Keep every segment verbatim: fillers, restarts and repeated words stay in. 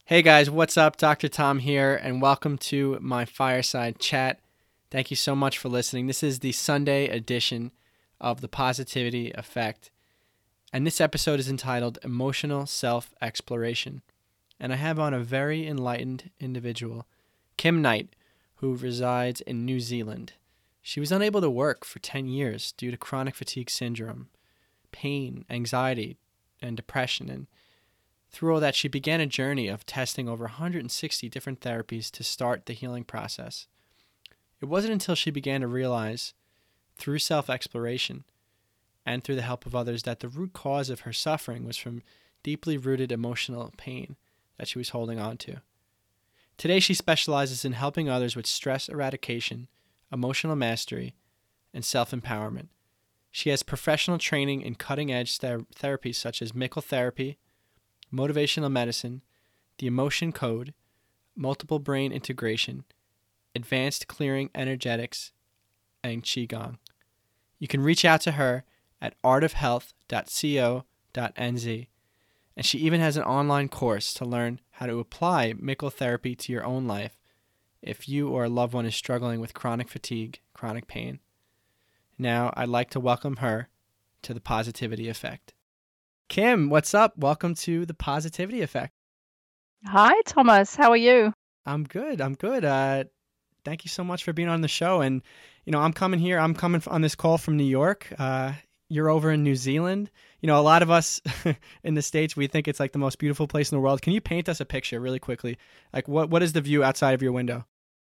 Hey guys, what's up? Doctor Tom here, and welcome to my fireside chat. Thank you so much for listening. This is the Sunday edition of The Positivity Effect, and this episode is entitled Emotional Self-Exploration. And I have on a very enlightened individual, Kim Knight, who resides in New Zealand. She was unable to work for ten years due to chronic fatigue syndrome, pain, anxiety, and depression, and through all that, she began a journey of testing over one hundred sixty different therapies to start the healing process. It wasn't until she began to realize, through self-exploration and through the help of others, that the root cause of her suffering was from deeply rooted emotional pain that she was holding on to. Today, she specializes in helping others with stress eradication, emotional mastery, and self-empowerment. She has professional training in cutting-edge ther- therapies such as Mickle therapy, motivational medicine, the emotion code, multiple brain integration, advanced clearing energetics, and Qigong. You can reach out to her at art of health dot co dot n z, and she even has an online course to learn how to apply Mickle therapy to your own life if you or a loved one is struggling with chronic fatigue, chronic pain. Now, I'd like to welcome her to The Positivity Effect. Kim, what's up? Welcome to The Positivity Effect. Hi, Thomas. How are you? I'm good. I'm good. Uh, thank you so much for being on the show. And, you know, I'm coming here. I'm coming on this call from New York. Uh, you're over in New Zealand. You know, a lot of us in the States, we think it's like the most beautiful place in the world. Can you paint us a picture really quickly? Like, what what is the view outside of your window?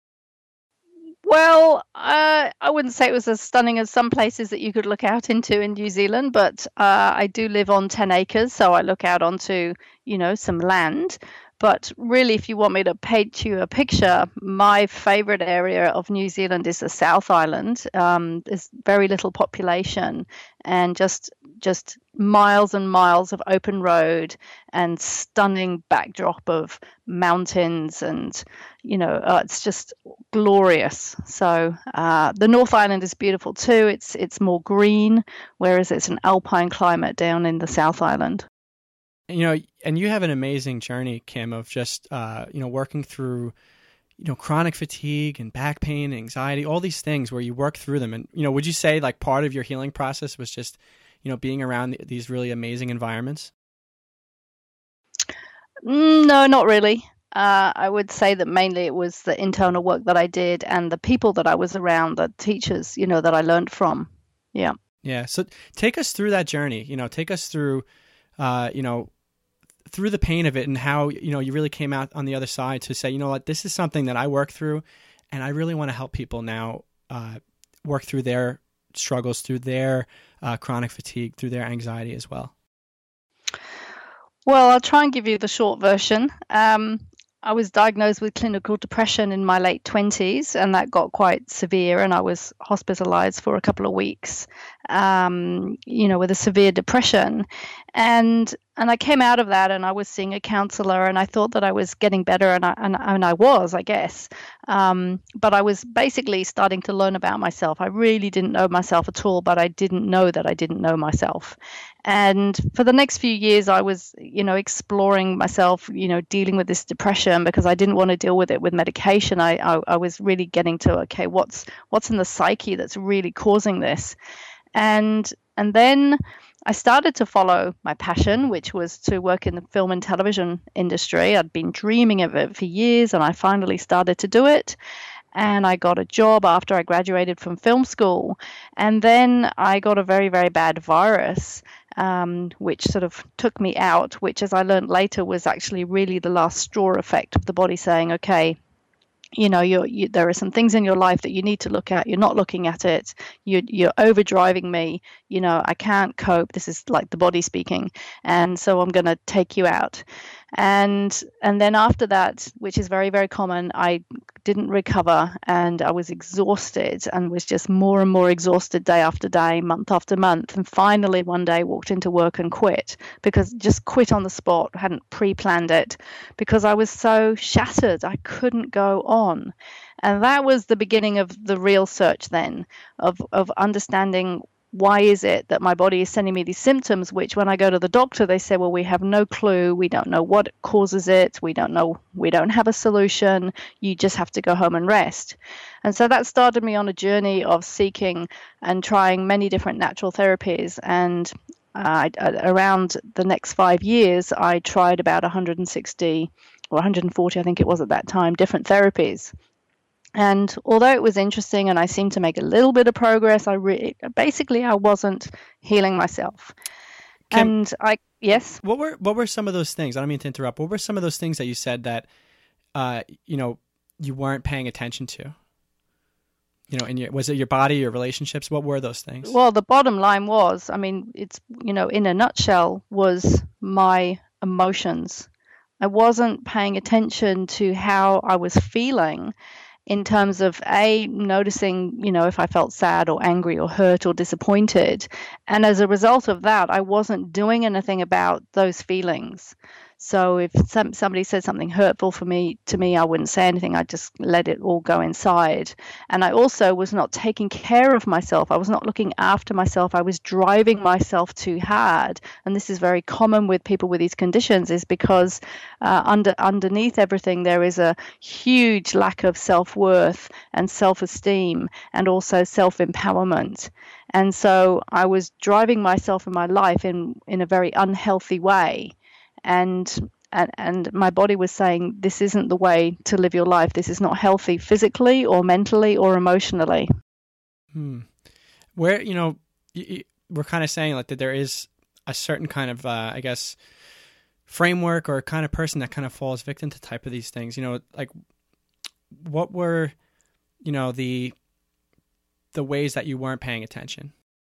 Well, uh, I wouldn't say it was as stunning as some places that you could look out into in New Zealand, but uh, I do live on ten acres, so I look out onto, you know, some land. But really, if you want me to paint you a picture, my favorite area of New Zealand is the South Island. Um, there's very little population and just just miles and miles of open road and stunning backdrop of mountains, and you know uh, it's just glorious. So uh, the North Island is beautiful too. It's it's more green, whereas it's an alpine climate down in the South Island. You know, and you have an amazing journey, Kim, of just, uh, you know, working through, you know, chronic fatigue and back pain, anxiety, all these things where you work through them. And, you know, would you say like part of your healing process was just, you know, being around th- these really amazing environments? No, not really. Uh, I would say that mainly it was the internal work that I did and the people that I was around, the teachers, you know, that I learned from. Yeah. Yeah. So take us through that journey, you know, take us through, uh, you know, through the pain of it and how, you know, you really came out on the other side to say, you know what, this is something that I work through and I really want to help people now uh, work through their struggles, through their uh, chronic fatigue, through their anxiety as well. Well, I'll try and give you the short version. Um, I was diagnosed with clinical depression in my late twenties, and that got quite severe, and I was hospitalized for a couple of weeks, um, you know, with a severe depression. And and I came out of that, and I was seeing a counselor, and I thought that I was getting better, and I and, and I was, I guess. Um, but I was basically starting to learn about myself. I really didn't know myself at all, but I didn't know that I didn't know myself. And for the next few years, I was, you know, exploring myself, you know, dealing with this depression because I didn't want to deal with it with medication. I, I, I was really getting to, okay, what's what's in the psyche that's really causing this? And and then I started to follow my passion, which was to work in the film and television industry. I'd been dreaming of it for years, and I finally started to do it. And I got a job after I graduated from film school. And then I got a very, very bad virus, um, which sort of took me out, which, as I learned later, was actually really the last straw effect of the body saying, okay, you know, you're, you, there are some things in your life that you need to look at. You're not looking at it. You, you're overdriving me. You know, I can't cope. This is like the body speaking. And so I'm going to take you out. And and then after that, which is very, very common, I didn't recover, and I was exhausted and was just more and more exhausted day after day, month after month. And finally one day walked into work and quit, because just quit on the spot, hadn't pre-planned it, because I was so shattered. I couldn't go on. And that was the beginning of the real search then of, of understanding why is it that my body is sending me these symptoms, which when I go to the doctor, they say, well, we have no clue. We don't know what causes it. We don't know. We don't have a solution. You just have to go home and rest. And so that started me on a journey of seeking and trying many different natural therapies. And uh, around the next five years, I tried about one hundred sixty or one hundred forty, I think it was at that time, different therapies. And although it was interesting and I seemed to make a little bit of progress, I re- basically I wasn't healing myself. Kim, and I yes. What were what were some of those things? I don't mean to interrupt. What were some of those things that you said that uh, you know, you weren't paying attention to? You know, in your, was it your body, your relationships? What were those things? Well, the bottom line was, I mean, it's, you know, in a nutshell, was my emotions. I wasn't paying attention to how I was feeling in terms of a noticing, you know, if I felt sad or angry or hurt or disappointed. And as a result of that, I wasn't doing anything about those feelings. So if some, somebody said something hurtful for me to me, I wouldn't say anything. I just let it all go inside. And I also was not taking care of myself. I was not looking after myself. I was driving myself too hard. And this is very common with people with these conditions, is because uh, under underneath everything there is a huge lack of self-worth and self-esteem and also self-empowerment. And so I was driving myself in my life in in a very unhealthy way. And, and and my body was saying, this isn't the way to live your life. This is not healthy physically or mentally or emotionally. Hmm. Where, you know, you, you, we're kind of saying like that there is a certain kind of, uh, I guess, framework or kind of person that kind of falls victim to type of these things. You know, like what were, you know, the the ways that you weren't paying attention?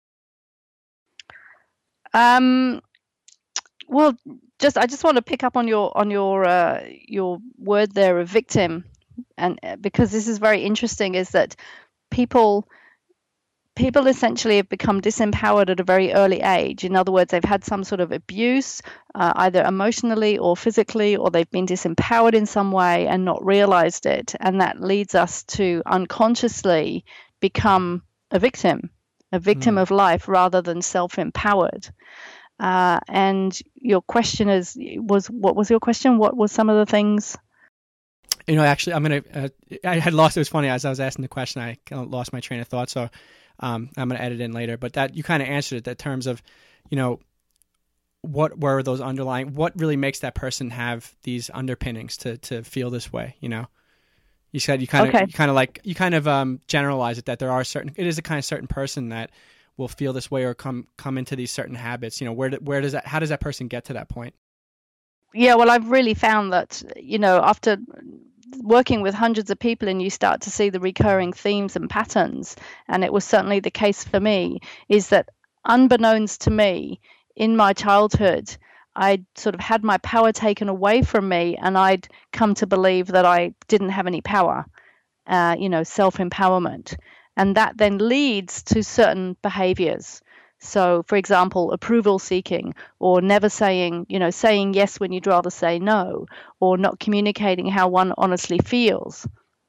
Um. Well, just I just want to pick up on your on your uh, your word there of victim, and because this is very interesting, is that people people essentially have become disempowered at a very early age. In other words, they've had some sort of abuse, uh, either emotionally or physically, or they've been disempowered in some way and not realized it, and that leads us to unconsciously become a victim, a victim mm. of life rather than self-empowered. Uh, and your question is, was, what was your question? What was some of the things? You know, actually, I'm going to, uh, I had lost, it was funny, as I was asking the question, I kind of lost my train of thought. So um, I'm going to edit in later, but that you kind of answered it, that terms of, you know, what were those underlying, what really makes that person have these underpinnings to, to feel this way, you know? You said you kind of, okay. you kind of like, you kind of um, generalize it, that there are certain, it is a kind of certain person that will feel this way or come come into these certain habits. You know, where do, where does that, how does that person get to that point? Yeah, well, I've really found that, you know, after working with hundreds of people and you start to see the recurring themes and patterns, and it was certainly the case for me, is that unbeknownst to me, in my childhood, I'd sort of had my power taken away from me, and I'd come to believe that I didn't have any power, uh, you know, self-empowerment. And that then leads to certain behaviors. So, for example, approval seeking, or never saying, you know, saying yes when you'd rather say no, or not communicating how one honestly feels,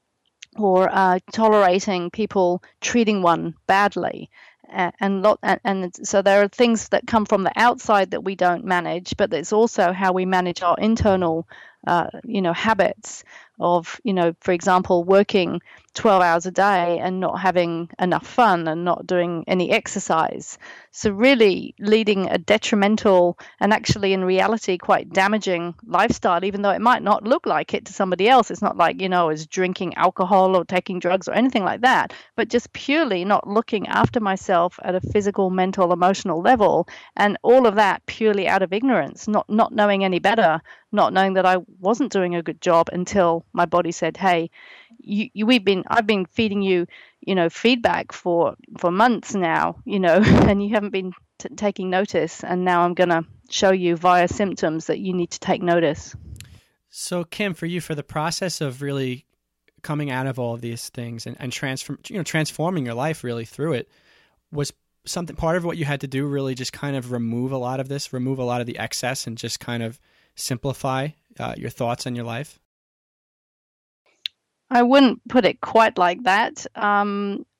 or uh, tolerating people treating one badly. Uh, and, lot, and, and so there are things that come from the outside that we don't manage, but it's also how we manage our internal, uh, you know, habits of, you know, for example, working twelve hours a day and not having enough fun and not doing any exercise. So really leading a detrimental and actually in reality quite damaging lifestyle, even though it might not look like it to somebody else. It's not like, you know, it's drinking alcohol or taking drugs or anything like that, but just purely not looking after myself at a physical, mental, emotional level. And all of that purely out of ignorance, not, not knowing any better, not knowing that I wasn't doing a good job until my body said, hey, you, you, we've been, I've been feeding you, you know, feedback for, for months now, you know, and you haven't been t- taking notice. And now I'm going to show you via symptoms that you need to take notice. So Kim, for you, for the process of really coming out of all of these things and, and transform, you know, transforming your life really through it, was something, part of what you had to do really just kind of remove a lot of this, remove a lot of the excess and just kind of simplify uh, your thoughts on your life? I wouldn't put it quite like that. Um,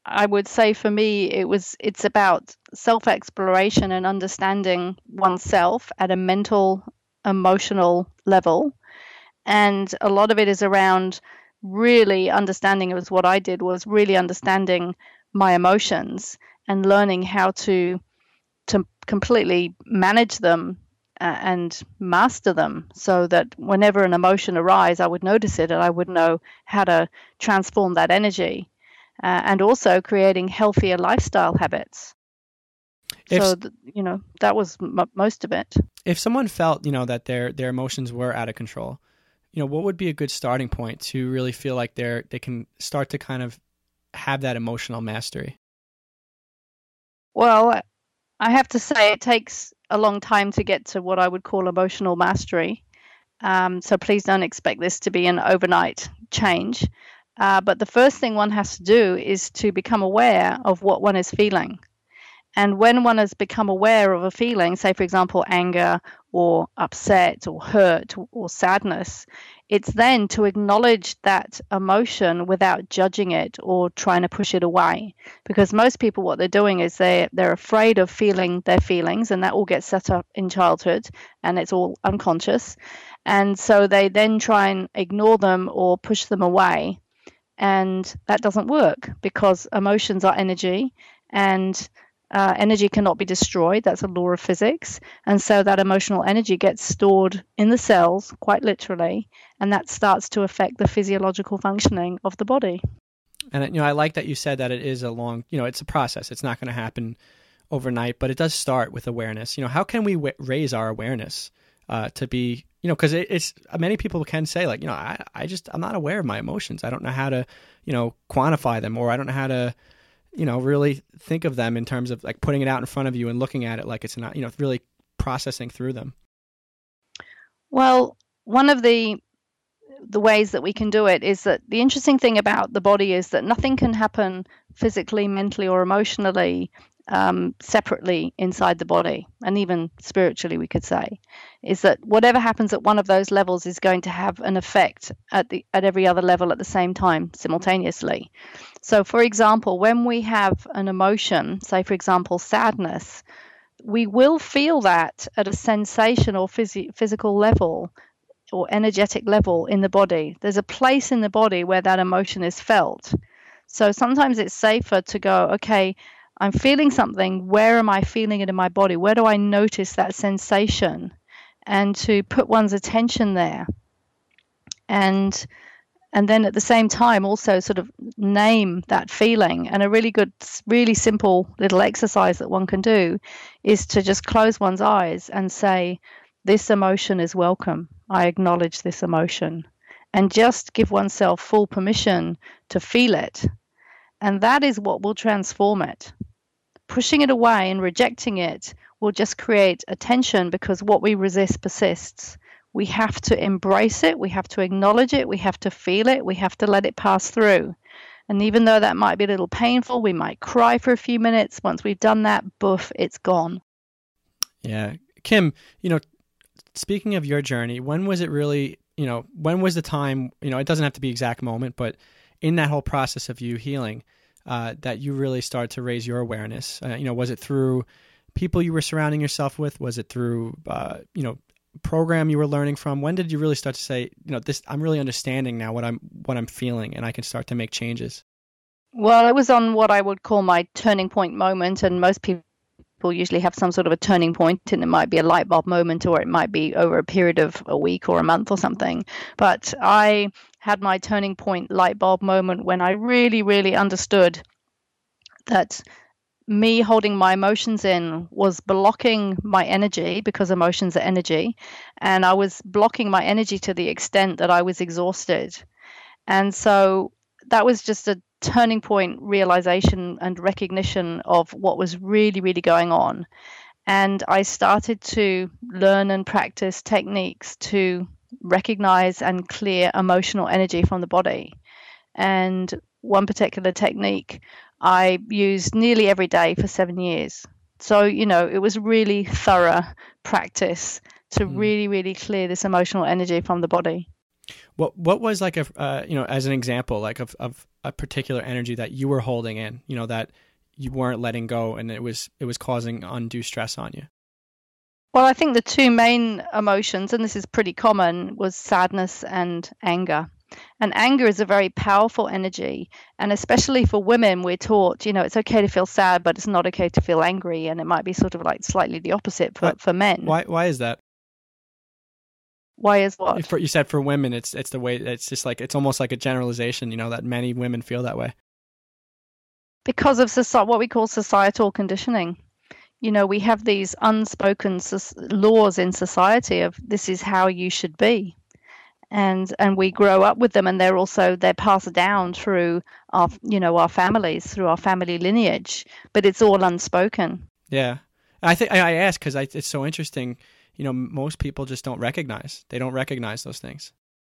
I would say for me, it was it's about self-exploration and understanding oneself at a mental, emotional level. And a lot of it is around really understanding, it was what I did, was really understanding my emotions and learning how to to completely manage them uh, and master them, so that whenever an emotion arises, I would notice it and I would know how to transform that energy. Uh, and also creating healthier lifestyle habits. If, so, th- you know, that was m- most of it. If someone felt, you know, that their their emotions were out of control, you know, what would be a good starting point to really feel like they're they can start to kind of have that emotional mastery? Well, I have to say it takes a long time to get to what I would call emotional mastery. Um, so please don't expect this to be an overnight change. Uh, but the first thing one has to do is to become aware of what one is feeling. And when one has become aware of a feeling, say, for example, anger or upset or hurt or sadness, it's then to acknowledge that emotion without judging it or trying to push it away. Because most people, what they're doing is they're, they're afraid of feeling their feelings, and that all gets set up in childhood, and it's all unconscious. And so they then try and ignore them or push them away. And that doesn't work, because emotions are energy, and uh, energy cannot be destroyed. That's a law of physics. And so that emotional energy gets stored in the cells, quite literally, and that starts to affect the physiological functioning of the body. And, you know, I like that you said that it is a long, you know, it's a process. It's not going to happen overnight, but it does start with awareness. You know, how can we w- raise our awareness uh, to be, you know, because it, it's many people can say, like, you know, I, I just, I'm not aware of my emotions. I don't know how to, you know, quantify them, or I don't know how to, you know, really think of them in terms of like putting it out in front of you and looking at it like it's not, you know, really processing through them. Well, one of the the ways that we can do it is that the interesting thing about the body is that nothing can happen physically, mentally, or emotionally um, separately inside the body, and even spiritually, we could say, is that whatever happens at one of those levels is going to have an effect at the at every other level at the same time, simultaneously. So, for example, when we have an emotion, say, for example, sadness, we will feel that at a sensation or phys- physical level or energetic level in the body. There's a place in the body where that emotion is felt. So sometimes it's safer to go, okay, I'm feeling something. Where am I feeling it in my body? Where do I notice that sensation? And to put one's attention there. And and then at the same time also sort of name that feeling. And a really good, really simple little exercise that one can do is to just close one's eyes and say, this emotion is welcome. I acknowledge this emotion. And just give oneself full permission to feel it. And that is what will transform it. Pushing it away and rejecting it will just create a tension, because what we resist persists. We have to embrace it. We have to acknowledge it. We have to feel it. We have to let it pass through. And even though that might be a little painful, we might cry for a few minutes. Once we've done that, boof, it's gone. Yeah. Kim, you know, speaking of your journey, when was it really, you know, when was the time, you know, it doesn't have to be exact moment, but in that whole process of you healing, uh, that you really started to raise your awareness? Uh, you know, was it through people you were surrounding yourself with? Was it through, uh, you know, program you were learning from? When did you really start to say, you know, this, I'm really understanding now what I'm, what I'm feeling, and I can start to make changes? Well, it was on what I would call my turning point moment. And most people usually have some sort of a turning point, and it might be a light bulb moment, or it might be over a period of a week or a month or something. But I had my turning point light bulb moment when I really, really understood that me holding my emotions in was blocking my energy, because emotions are energy, and I was blocking my energy to the extent that I was exhausted. And so that was just a turning point realization and recognition of what was really, really going on. And I started to learn and practice techniques to recognize and clear emotional energy from the body. And one particular technique I used nearly every day for seven years. So, you know, it was really thorough practice to mm. really, really clear this emotional energy from the body. What what was like a uh, you know, as an example, like of of a particular energy that you were holding in, you know, that you weren't letting go, and it was it was causing undue stress on you? Well, I think the two main emotions, and this is pretty common, was sadness and anger. And anger is a very powerful energy. And especially for women, we're taught, you know, it's okay to feel sad, but it's not okay to feel angry. And it might be sort of like slightly the opposite for, Why, for men. why why is that? Why is what? For, you said for women, it's it's the way, it's just like, it's almost like a generalization, you know, that many women feel that way. Because of soci- what we call societal conditioning. You know, we have these unspoken so- laws in society of this is how you should be. And and we grow up with them, and they're also they're passed down through our you know our families, through our family lineage, but it's all unspoken. Yeah, I think I ask because it's so interesting. You know, most people just don't recognize. They don't recognize those things.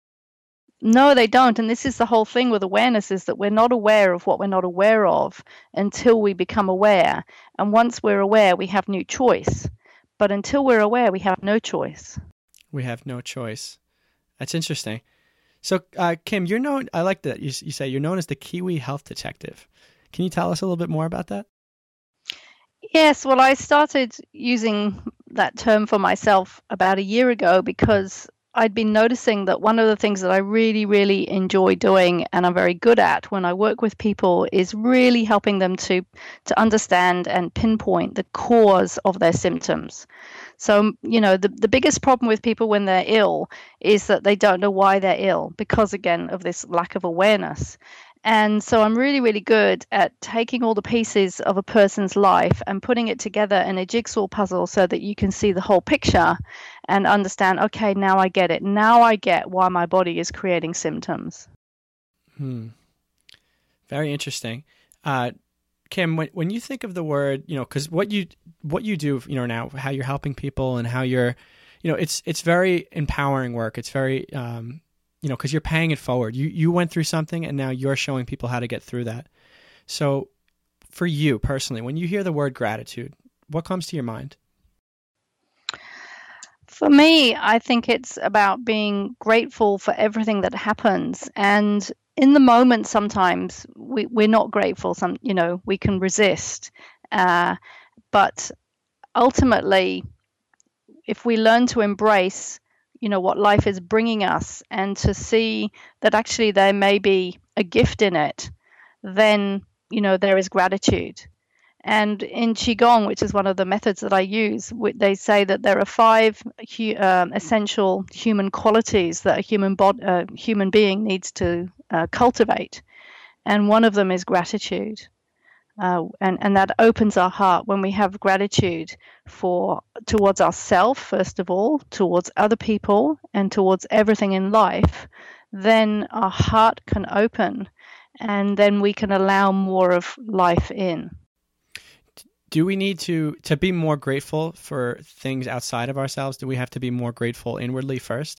No, they don't. And this is the whole thing with awareness, is that we're not aware of what we're not aware of until we become aware. And once we're aware, we have new choice. But until we're aware, we have no choice. We have no choice. That's interesting. So, uh, Kim, you're known, I like that you, you say you're known as the Kiwi Health Detective. Can you tell us a little bit more about that? Yes, well, I started using that term for myself about a year ago because I'd been noticing that one of the things that I really, really enjoy doing and I'm very good at when I work with people is really helping them to, to understand and pinpoint the cause of their symptoms. So, you know, the, the biggest problem with people when they're ill is that they don't know why they're ill because, again, of this lack of awareness. And so I'm really, really good at taking all the pieces of a person's life and putting it together in a jigsaw puzzle so that you can see the whole picture and understand, okay, now I get it. Now I get why my body is creating symptoms. Hmm. Very interesting. Uh, Kim, when when you think of the word, you know, because what you what you do, you know, now how you're helping people and how you're, you know, it's it's very empowering work. It's very um, you know, because you're paying it forward. You you went through something and now you're showing people how to get through that. So for you personally, when you hear the word gratitude, what comes to your mind? For me, I think it's about being grateful for everything that happens. And in the moment, sometimes we, we're not grateful. Some, you know, we can resist. Uh, but ultimately, if we learn to embrace you know, what life is bringing us and to see that actually there may be a gift in it, then, you know, there is gratitude. And in Qigong, which is one of the methods that I use, they say that there are five um, essential human qualities that a human, bod- uh, human being needs to uh, cultivate. And one of them is gratitude. Uh, and, and that opens our heart when we have gratitude for towards ourselves, first of all, towards other people, and towards everything in life. Then our heart can open, and then we can allow more of life in. Do we need to, to be more grateful for things outside of ourselves? Do we have to be more grateful inwardly first?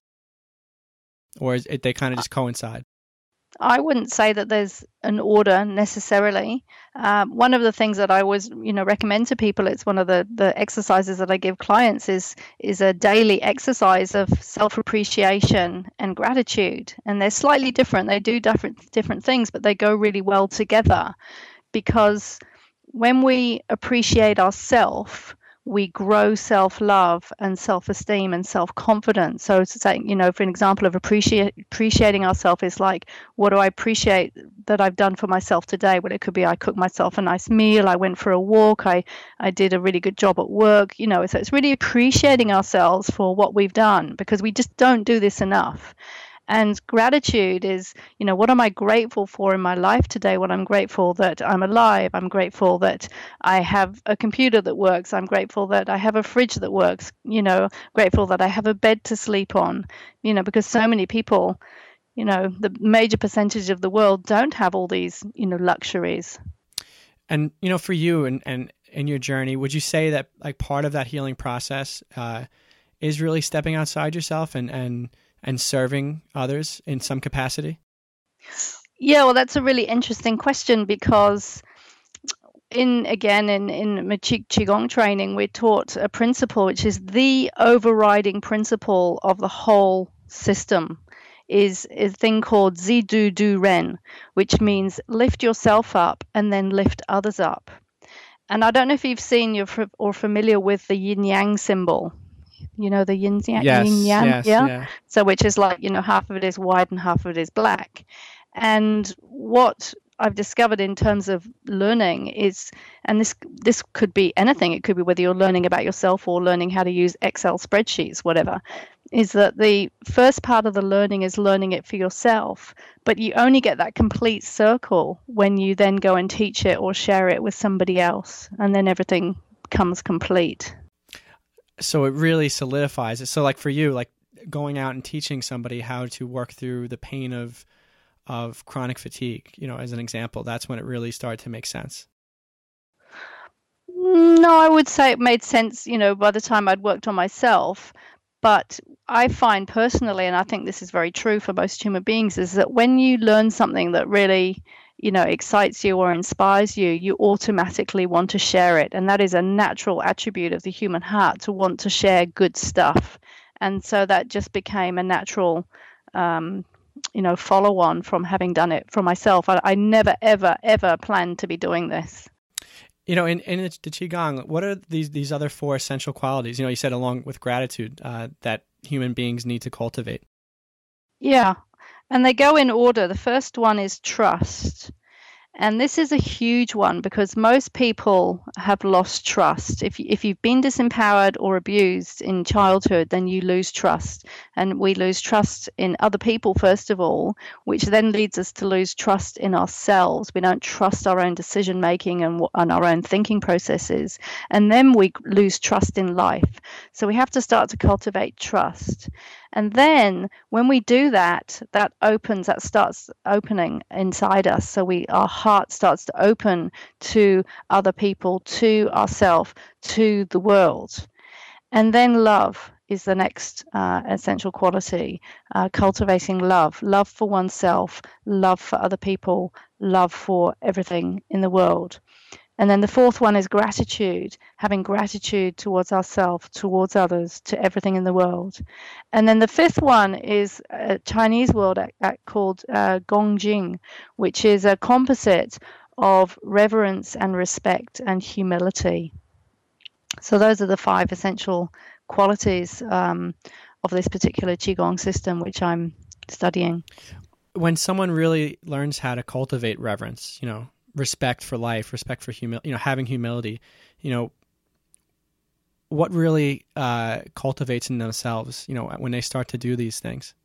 Or is it, they kind of just coincide? I wouldn't say that there's an order necessarily. Um, one of the things that I always, you know, recommend to people, it's one of the, the exercises that I give clients is is a daily exercise of self-appreciation and gratitude. And they're slightly different. They do different different things, but they go really well together because when we appreciate ourselves, we grow self-love and self-esteem and self-confidence. So to say, you know, for an example of appreciate, appreciating ourselves is like, what do I appreciate that I've done for myself today? Well, it could be I cooked myself a nice meal, I went for a walk, I, I did a really good job at work, you know, so it's really appreciating ourselves for what we've done because we just don't do this enough. And gratitude is, you know, what am I grateful for in my life today? Well, I'm grateful that I'm alive. I'm grateful that I have a computer that works. I'm grateful that I have a fridge that works, you know, grateful that I have a bed to sleep on, you know, because so many people, you know, the major percentage of the world don't have all these, you know, luxuries. And, you know, for you and, and in your journey, would you say that like part of that healing process uh, is really stepping outside yourself and, and, and serving others in some capacity? Yeah, well, that's a really interesting question because in, again, in, in my Qigong training, we're taught a principle, which is the overriding principle of the whole system, is a thing called Zidu Du Ren, which means lift yourself up and then lift others up. And I don't know if you've seen you're or familiar with the yin yang symbol. You know, the yin yang, yes, yin yang, yes, yeah? yeah. So which is like, you know, half of it is white and half of it is black. And what I've discovered in terms of learning is, and this this could be anything, it could be whether you're learning about yourself or learning how to use Excel spreadsheets, whatever, is that the first part of the learning is learning it for yourself, but you only get that complete circle when you then go and teach it or share it with somebody else, and then everything becomes complete. So it really solidifies it. So like for you, like going out and teaching somebody how to work through the pain of of chronic fatigue, you know, as an example, that's when it really started to make sense. No, I would say it made sense, you know, by the time I'd worked on myself. But I find personally, and I think this is very true for most human beings, is that when you learn something that really, you know, excites you or inspires you, you automatically want to share it. And that is a natural attribute of the human heart, to want to share good stuff. And so that just became a natural um you know, follow on from having done it for myself. I, I never, ever, ever planned to be doing this. You know, in, in the Qigong, what are these, these other four essential qualities, you know, you said along with gratitude, uh, that human beings need to cultivate? Yeah, and they go in order. The first one is trust. And this is a huge one because most people have lost trust. If, if you've been disempowered or abused in childhood, then you lose trust. And we lose trust in other people, first of all, which then leads us to lose trust in ourselves. We don't trust our own decision making and, and our own thinking processes. And then we lose trust in life. So we have to start to cultivate trust. And then when we do that, that opens, that starts opening inside us. So we, our heart starts to open to other people, to ourselves, to the world. And then love is the next uh, essential quality, uh, cultivating love, love for oneself, love for other people, love for everything in the world. And then the fourth one is gratitude, having gratitude towards ourselves, towards others, to everything in the world. And then the fifth one is a Chinese word called uh, Gongjing, which is a composite of reverence and respect and humility. So those are the five essential qualities um, of this particular Qigong system, which I'm studying. When someone really learns how to cultivate reverence, you know, respect for life, respect for humility, you know, having humility, you know, what really uh, cultivates in themselves, you know, when they start to do these things?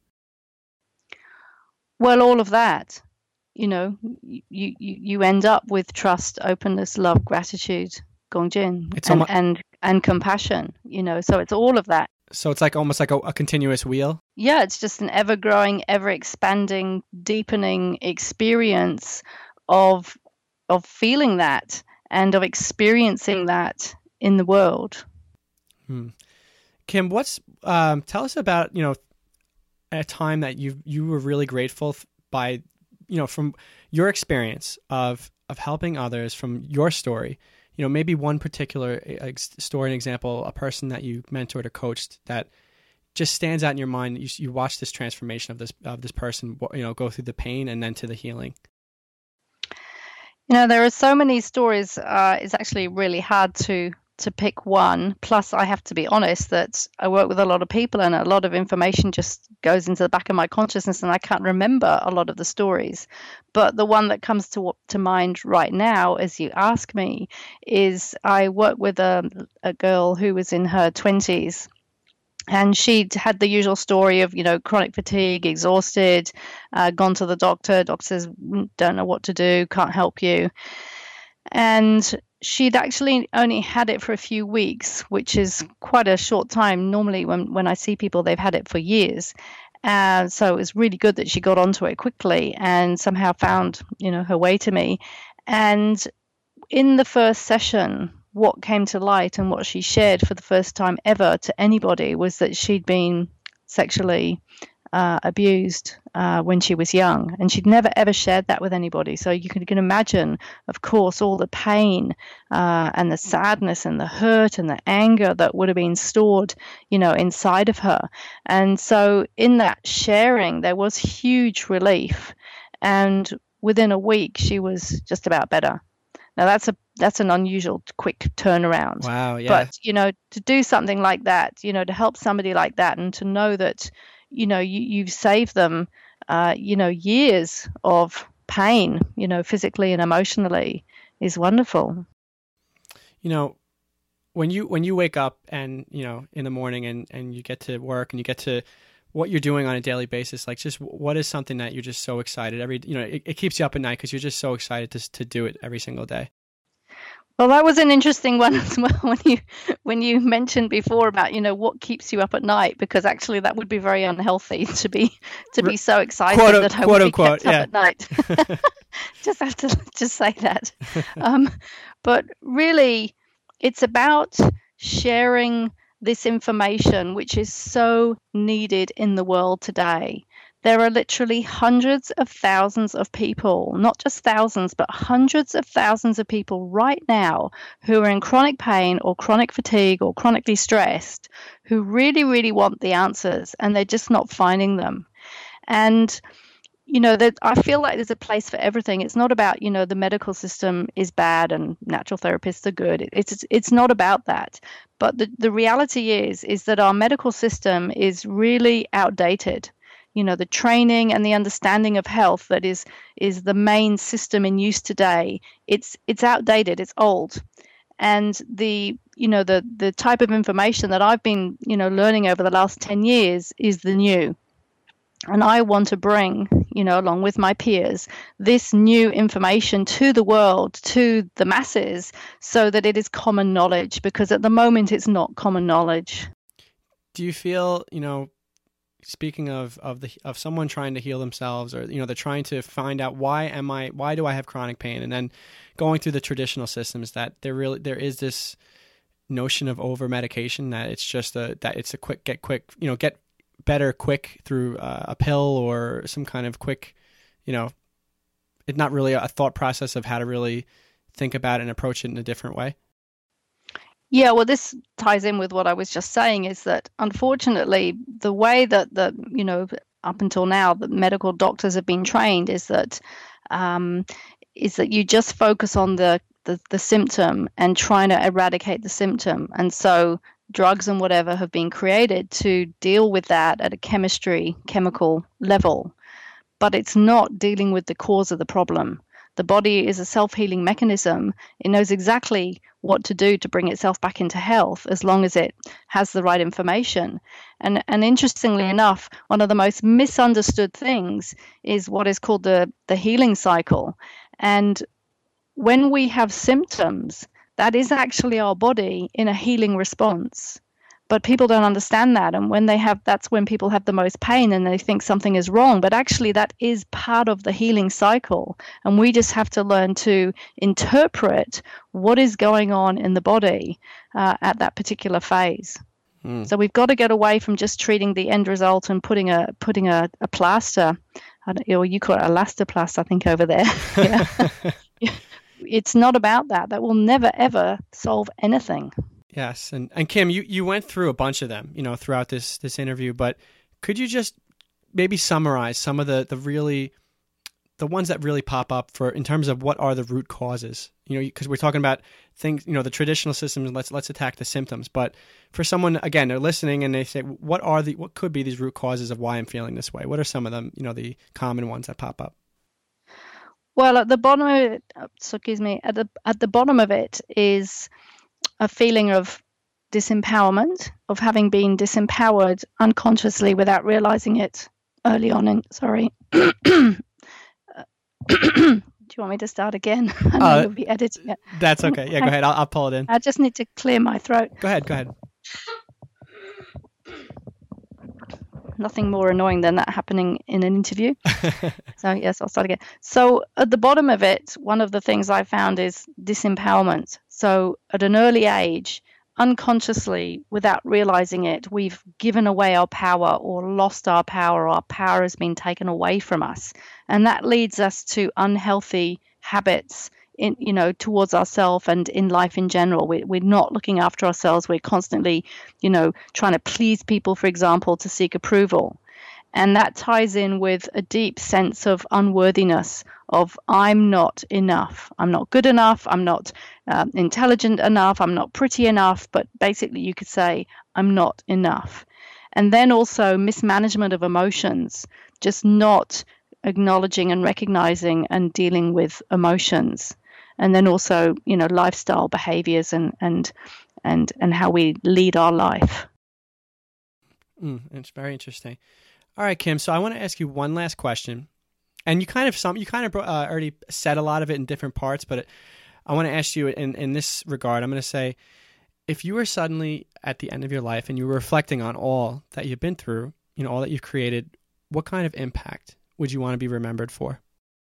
Well, all of that, you know, you, you, you end up with trust, openness, love, gratitude, Gongjin, it's and, almost, and, and compassion, you know, so it's all of that. So it's like almost like a, a continuous wheel? Yeah, it's just an ever-growing, ever-expanding, deepening experience of of feeling that and of experiencing that in the world. Hmm. Kim, what's um, tell us about, you know, a time that you you were really grateful by, you know, from your experience of of helping others, from your story, you know, maybe one particular story, an example, a person that you mentored or coached that just stands out in your mind. You you watch this transformation of this of this person, you know, go through the pain and then to the healing. You know, there are so many stories. Uh, it's actually really hard to to pick one. Plus, I have to be honest that I work with a lot of people and a lot of information just goes into the back of my consciousness and I can't remember a lot of the stories. But the one that comes to to mind right now, as you ask me, is I work with a, a girl who was in her twenties. And she'd had the usual story of, you know, chronic fatigue, exhausted, uh, gone to the doctor. Doctor says, don't know what to do, can't help you. And she'd actually only had it for a few weeks, which is quite a short time. Normally when, when I see people, they've had it for years. Uh, so it was really good that she got onto it quickly and somehow found, you know, her way to me. And in the first session, what came to light and what she shared for the first time ever to anybody was that she'd been sexually uh, abused uh, when she was young, and she'd never ever shared that with anybody. So you can, you can imagine, of course, all the pain uh, and the sadness and the hurt and the anger that would have been stored, you know, inside of her. And so in that sharing, there was huge relief, and within a week, she was just about better. Now that's a that's an unusual quick turnaround. Wow, yeah. But, you know, to do something like that, you know, to help somebody like that, and to know that, you know, you, you've saved them, uh, you know, years of pain, you know, physically and emotionally, is wonderful. You know, when you when you wake up and, you know, in the morning and, and you get to work and you get to what you're doing on a daily basis, like just what is something that you're just so excited every, you know, it, it keeps you up at night because you're just so excited to to do it every single day. Well, that was an interesting one as well when you when you mentioned before about, you know, what keeps you up at night, because actually that would be very unhealthy to be to be so excited quote, that I quote, would be unquote, kept yeah. up at night. Just have to just say that. Um, but really, it's about sharing this information, which is so needed in the world today. There are literally hundreds of thousands of people, not just thousands, but hundreds of thousands of people right now who are in chronic pain or chronic fatigue or chronically stressed, who really, really want the answers, and they're just not finding them. And, you know, that I feel like there's a place for everything. It's not about, you know, the medical system is bad and natural therapists are good. It's it's not about that. But the, the reality is, is that our medical system is really outdated. You know, the training and the understanding of health that is is the main system in use today, it's it's outdated, it's old. And the, you know, the the type of information that I've been, you know, learning over the last ten years is the new. And I want to bring, you know, along with my peers, this new information to the world, to the masses, so that it is common knowledge, because at the moment it's not common knowledge. Do you feel, you know, speaking of of the of someone trying to heal themselves, or, you know, they're trying to find out why am I why do I have chronic pain, and then going through the traditional systems, that there really there is this notion of over medication, that it's just a that it's a quick get quick you know get better quick through uh, a pill or some kind of quick, you know, it's not really a thought process of how to really think about it and approach it in a different way. Yeah, well, this ties in with what I was just saying, is that unfortunately, the way that the, you know, up until now, the medical doctors have been trained is that um, is that you just focus on the, the, the symptom and trying to eradicate the symptom. And so drugs and whatever have been created to deal with that at a chemistry, chemical level. But it's not dealing with the cause of the problem. The body is a self-healing mechanism. It knows exactly what to do to bring itself back into health as long as it has the right information. And, and interestingly enough, one of the most misunderstood things is what is called the, the healing cycle. And when we have symptoms, that is actually our body in a healing response. But people don't understand that. And when they have, that's when people have the most pain and they think something is wrong. But actually that is part of the healing cycle. And we just have to learn to interpret what is going on in the body uh, at that particular phase. Mm. So we've got to get away from just treating the end result and putting a putting a, a plaster, I don't, or you call it elastoplast, I think, over there. Yeah. It's not about that. That will never, ever solve anything. Yes. And, and Kim, you, you went through a bunch of them, you know, throughout this, this interview, but could you just maybe summarize some of the, the really, the ones that really pop up for, in terms of what are the root causes, you know, because we're talking about things, you know, the traditional systems, let's, let's attack the symptoms. But for someone, again, they're listening and they say, what are the, what could be these root causes of why I'm feeling this way? What are some of them, you know, the common ones that pop up? Well, at the bottom of it, so excuse me, at the at the bottom of it is a feeling of disempowerment, of having been disempowered unconsciously without realizing it early on. In sorry, do you want me to start again? I know uh, you'll be editing it. That's okay. Yeah, go ahead. I'll, I'll pull it in. I just need to clear my throat. Go ahead. Go ahead. Nothing more annoying than that happening in an interview. So yes, I'll start again. So at the bottom of it, one of the things I found is disempowerment. So at an early age, unconsciously, without realizing it, we've given away our power or lost our power, or our power has been taken away from us. And that leads us to unhealthy habits in, you know, towards ourselves and in life in general. We, we're not looking after ourselves. We're constantly, you know, trying to please people, for example, to seek approval. And that ties in with a deep sense of unworthiness, of I'm not enough. I'm not good enough. I'm not um, intelligent enough. I'm not pretty enough. But basically, you could say I'm not enough. And then also mismanagement of emotions, just not acknowledging and recognizing and dealing with emotions. And then also, you know, lifestyle behaviors and and and and how we lead our life. Mm, it's very interesting. All right, Kim. So I want to ask you one last question, and you kind of some you kind of uh, already said a lot of it in different parts, but it, I want to ask you in in this regard. I'm going to say, if you were suddenly at the end of your life and you were reflecting on all that you've been through, you know, all that you've created, what kind of impact would you want to be remembered for?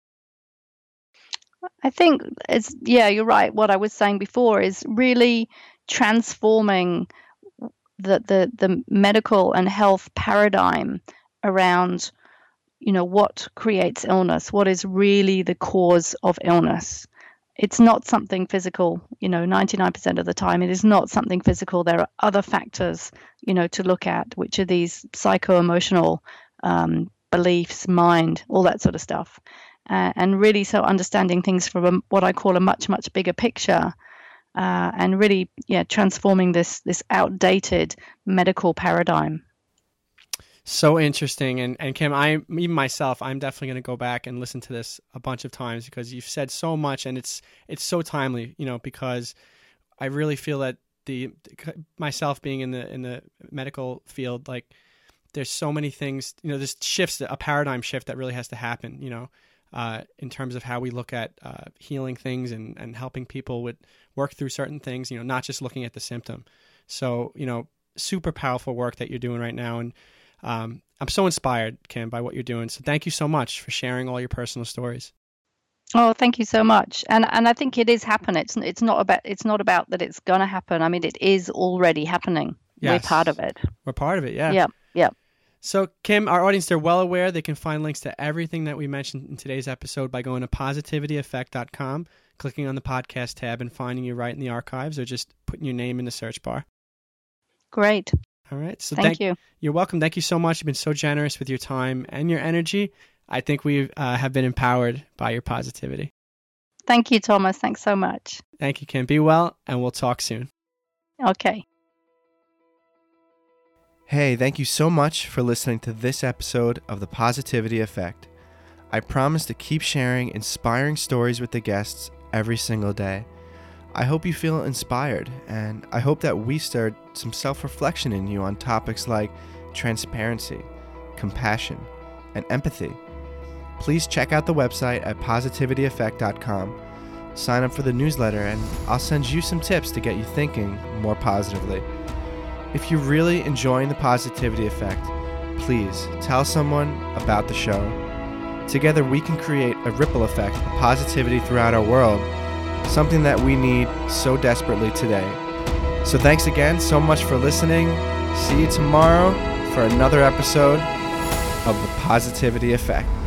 I think it's yeah, you're right. What I was saying before is really transforming the the the medical and health paradigm around, you know, what creates illness, what is really the cause of illness. It's not something physical, you know, ninety-nine percent of the time it is not something physical. There are other factors, you know, to look at, which are these psycho-emotional um, beliefs, mind, all that sort of stuff. Uh, and really so understanding things from a, what I call a much, much bigger picture, uh, and really, yeah, transforming this this outdated medical paradigm. So interesting. And, and Kim, I, even myself, I'm definitely going to go back and listen to this a bunch of times, because you've said so much, and it's, it's so timely, you know, because I really feel that the, myself being in the, in the medical field, like there's so many things, you know, there's shifts, a paradigm shift that really has to happen, you know, uh, in terms of how we look at, uh, healing things and, and helping people with work through certain things, you know, not just looking at the symptom. So, you know, super powerful work that you're doing right now. And, Um, I'm so inspired, Kim, by what you're doing. So thank you so much for sharing all your personal stories. Oh, thank you so much. And and I think it is happening. It's it's not about it's not about that it's gonna happen. I mean, it is already happening. Yes. We're part of it. We're part of it. Yeah. Yeah. Yeah. So Kim, our audience, they're well aware. They can find links to everything that we mentioned in today's episode by going to positivity effect dot com, clicking on the podcast tab, and finding you right in the archives, or just putting your name in the search bar. Great. All right. So thank, thank you. You're welcome. Thank you so much. You've been so generous with your time and your energy. I think we uh, have been empowered by your positivity. Thank you, Thomas. Thanks so much. Thank you, Kim. Be well, and we'll talk soon. Okay. Hey, thank you so much for listening to this episode of The Positivity Effect. I promise to keep sharing inspiring stories with the guests every single day. I hope you feel inspired, and I hope that we stirred some self-reflection in you on topics like transparency, compassion, and empathy. Please check out the website at positivity effect dot com, sign up for the newsletter, and I'll send you some tips to get you thinking more positively. If you're really enjoying the Positivity Effect, please tell someone about the show. Together we can create a ripple effect of positivity throughout our world, something that we need so desperately today. So thanks again so much for listening. See you tomorrow for another episode of The Positivity Effect.